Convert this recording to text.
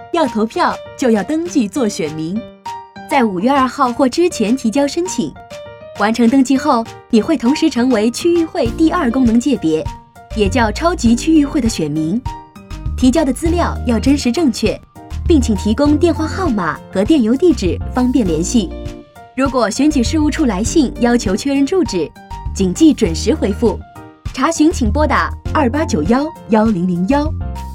要投票就要登记做选民，在5月2号或之前提交申请。完成登记后，你会同时成为区域会第2功能界别，也叫超级区域会的选民。提交的资料要真实正确，并请提供电话号码和电邮地址，方便联系。如果选举事务处来信要求确认住址，谨记准时回复。查询请拨打28911001。